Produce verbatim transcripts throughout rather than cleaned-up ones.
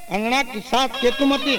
अंगना की साथ केतुमती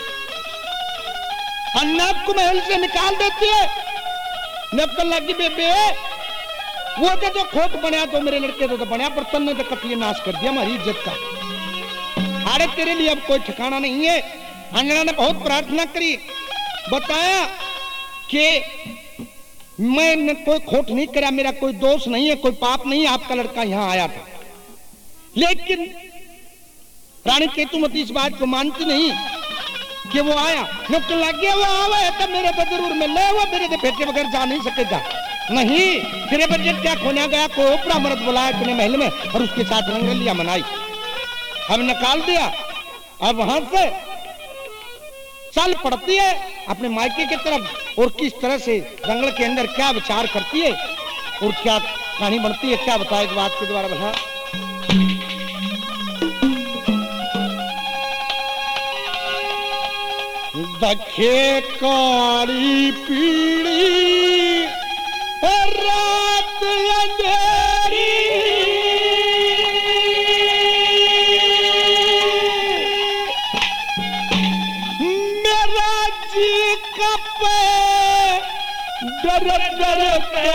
अन्नाप को महल से निकाल देती है। नक्कल लगी बेबे वो तो जो खोट बनाया तो मेरे लड़के तो, तो बनाया, पर तन्ने तो कतली नाश कर दिया हमारी इज्जत का। अरे तेरे लिए अब कोई ठिकाना नहीं है। अंगना ने बहुत प्रार्थना करी, बताया कि मैंने कोई खोट नहीं करा, मेरा कोई दोष नहीं है, कोई पाप नहीं है, आपका लड़का यहाँ आया था। लेकिन रानी केतुमती इस बात को मानती नहीं कि वो आया। नुक्कड़ लग गया वो आवा तो मेरे पे जरूर मिले, वो मेरे दे बेटे बगैर जा नहीं सकेगा। नहीं तेरे बच्चे क्या खोना गया, को ओपरा मर्द बुलाया अपने महल में और उसके साथ रंगलिया मनाई। अब निकाल दिया। अब वहां से चल पड़ती है अपने मायके की तरफ और किस तरह से जंगल के अंदर क्या विचार करती है और क्या कहानी बनती है, क्या बताए इस बात के द्वारा बता। दखे काली पीड़ी रात अंधेरी, मेरा जी कपे डर डर के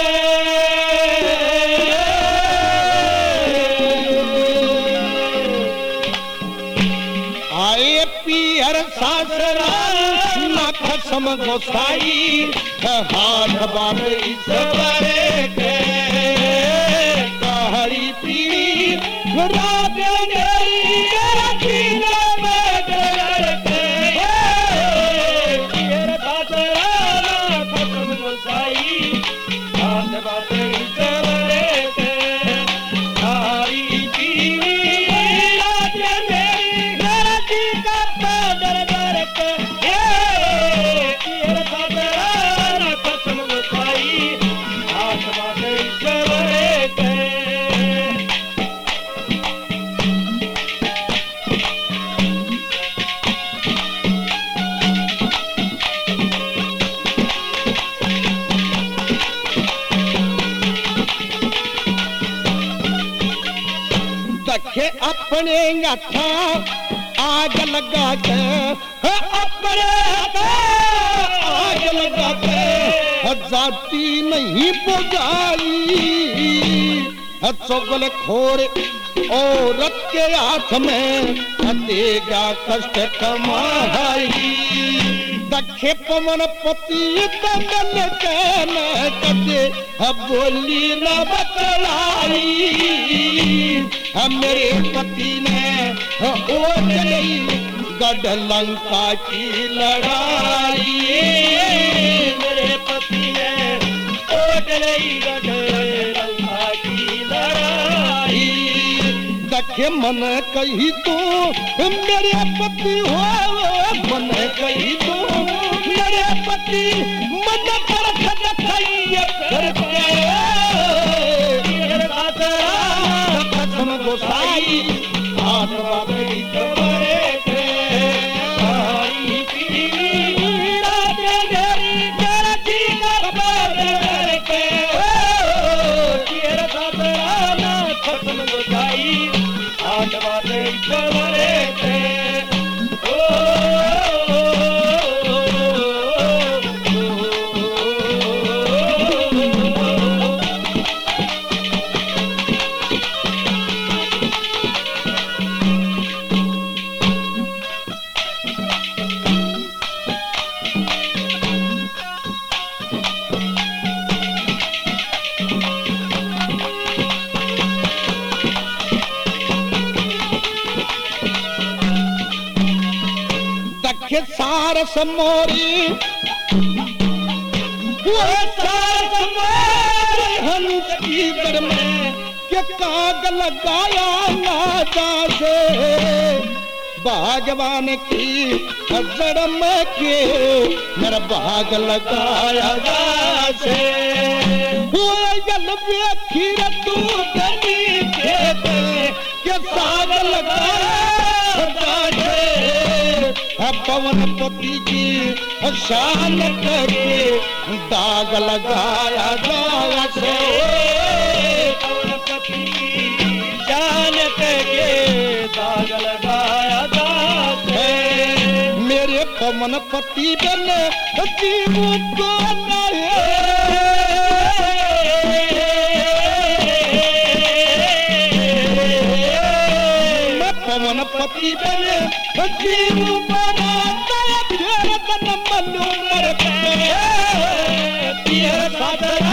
आए पीहर सासरा कसम गोसाई हाथ बाबे इस बारे के कहरी पीड़ी रात अंधेरी मेरा सीना में डर के पीहर सासरा कसम गोसाई हाथ बाबे इस बारे के कहरी पीड़ी रात अंधेरी मेरा सीना में डर डर के अपने था आग लगा के अपने आग लगा के जाती नहीं पुजारी चौगल खोर औरत के हाथ में देगा कष्ट कमाई। दखे पवन पति दंगल के न कदे बोली न बतलाई, मेरे पति ने ओढ़ी गढ़ लंका की लड़ाई, मेरे पति ने ओढ़ी गढ़ लंका की लड़ाई। दखे मन कही तू मेरे पति हो, मन कही तू मेरे पति मन पर कसम गोसाई हाथ बाबे बड़े थे हरी पीड़ी रात अंधेरी मेरा जीना बदल के तेरा सासरा कसम गोसाई हाथ बाबे बड़े थे। सारस मोरी वो सारस मोरी हंस की दर में के काग लगाया नादा से बागवान की जड़ में के मेरा बाग लगाया से वो गल खीर तू गली खेत के साग लगाया पवन पति की शान करके दाग लगाया दाग से पवन पति की शान करके दाग लगाया दाग पवन पति बने जीव को नहीं मैं पवन पति बने जीव बना तेरे तन मनु मर के पियर सादर